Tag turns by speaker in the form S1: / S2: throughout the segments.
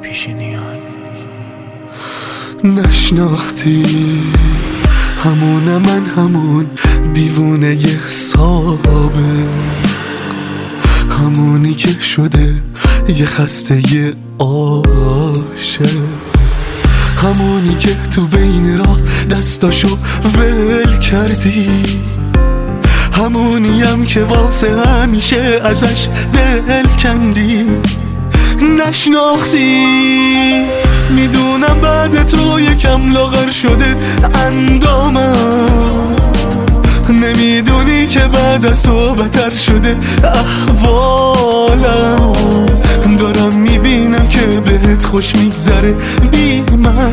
S1: پیشینیان.
S2: نشناختی همون من، همون دیوونه حسابه، همونی که شده یه خسته یه عاشق، همونی که تو بین راه دستاشو ول کردی، همونیم که واسه همیشه ازش دل کندی. نشناختی میدونم بعد تو یکم لاغر شده اندامم، نمیدونی که بعد از تو بهتر شده احوالم، دارم میبینم که بهت خوش میگذره بی من.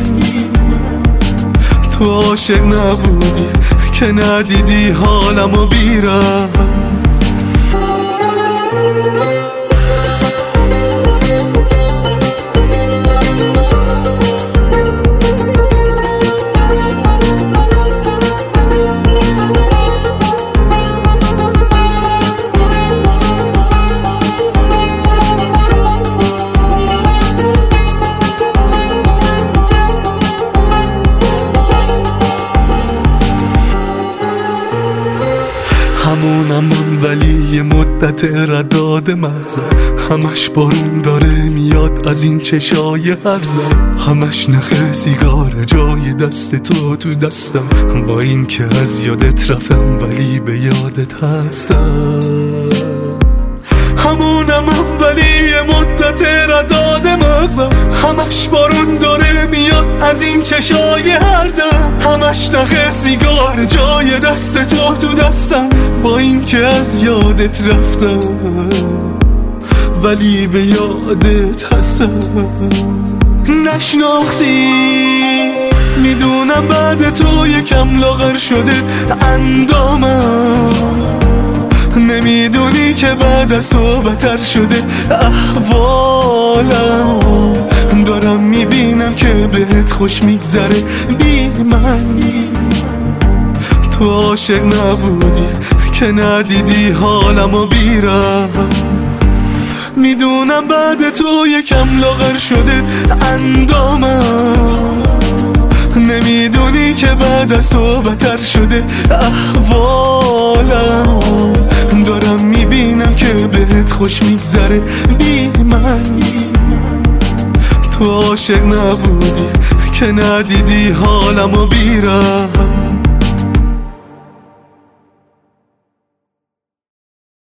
S2: تو عاشق نبودی که ندیدی حالمو بیرم. همونم من ولی یه مدت رداد مغزم، همش بارون داره میاد از این چشای هرزم، همش نخ سیگار جای دست تو دستم، با این که از یادت رفتم ولی به یادت هستم. همونم من ولی یه مدت رداد مغزم، همش بارون داره میاد از این چشای هرزم، همش نخ سیگار جای دست تو دستم، با این که از یادت رفتم ولی به یادت هستم. نشناختی میدونم بعد تو یکم لاغر شده اندامم، نمیدونی که بعد از تو بهتر شده احوالم، دارم میبینم که بهت خوش میگذره بی من. تو عاشق نبودی که ندیدی حالمو بیرم، میدونم بعد تو یکم لاغر شده اندامم، نمیدونی که بعد از تو بهتر شده احوالم، دارم میبینم که بهت خوش میگذره بی من. تو عاشق نبودی که ندیدی حالمو بیرم.